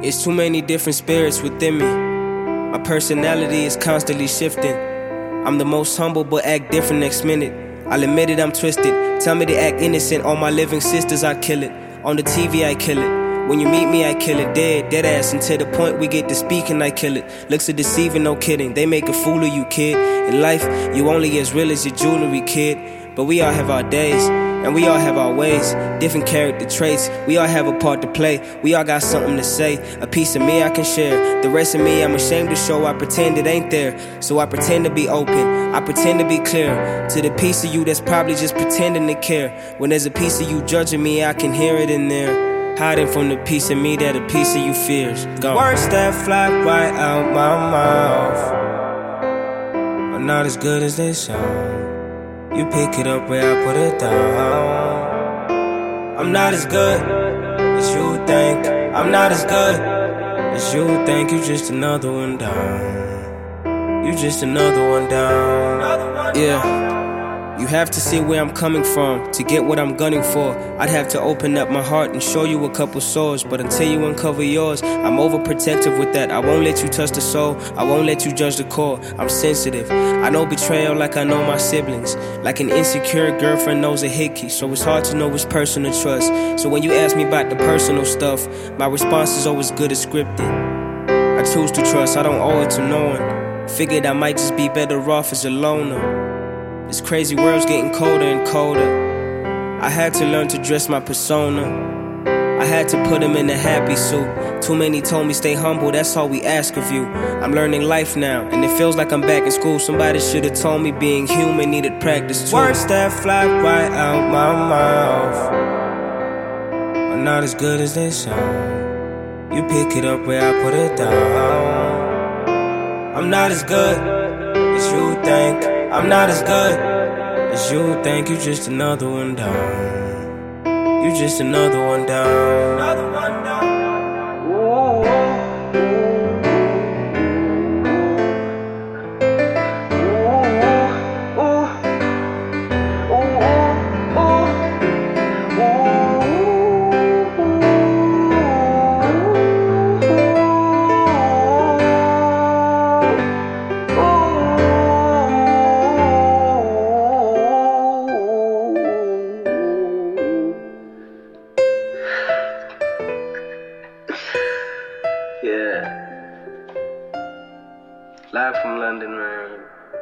It's too many different spirits within me. My personality is constantly shifting. I'm the most humble but act different next minute. I'll admit it, I'm twisted. Tell me to act innocent. All my living sisters, I kill it. On the TV, I kill it. When you meet me, I kill it. Dead ass. And to the point we get to speaking, I kill it. Looks are deceiving, no kidding. They make a fool of you, kid. In life, you only as real as your jewelry, kid. But we all have our days, and we all have our ways. Different character traits, we all have a part to play. We all got something to say. A piece of me I can share. The rest of me I'm ashamed to show. I pretend it ain't there. So I pretend to be open, I pretend to be clear. To the piece of you that's probably just pretending to care. When there's a piece of you judging me, I can hear it in there. Hiding from the piece of me that a piece of you fears. Go. Words that fly right out my mouth are not as good as they sound. You pick it up where I put it down. I'm not as good as you think. I'm not as good as you think. You just another one down. You just another one down. Yeah. You have to see where I'm coming from to get what I'm gunning for. I'd have to open up my heart and show you a couple sores. But until you uncover yours, I'm overprotective with that. I won't let you touch the soul, I won't let you judge the core. I'm sensitive, I know betrayal like I know my siblings. Like an insecure girlfriend knows a hickey. So it's hard to know which person to trust. So when you ask me about the personal stuff, my response is always good as scripted. I choose to trust, I don't owe it to no one. Figured I might just be better off as a loner. This crazy world's getting colder and colder. I had to learn to dress my persona. I had to put him in a happy suit. Too many told me stay humble, that's all we ask of you. I'm learning life now, and it feels like I'm back in school. Somebody should have told me being human needed practice too. Words that fly right out my mouth are not as good as they sound. You pick it up where I put it down. I'm not as good as you think. I'm not as good as you think. You just another one down. You just another one down. Another one down. Yeah. Live from London, man.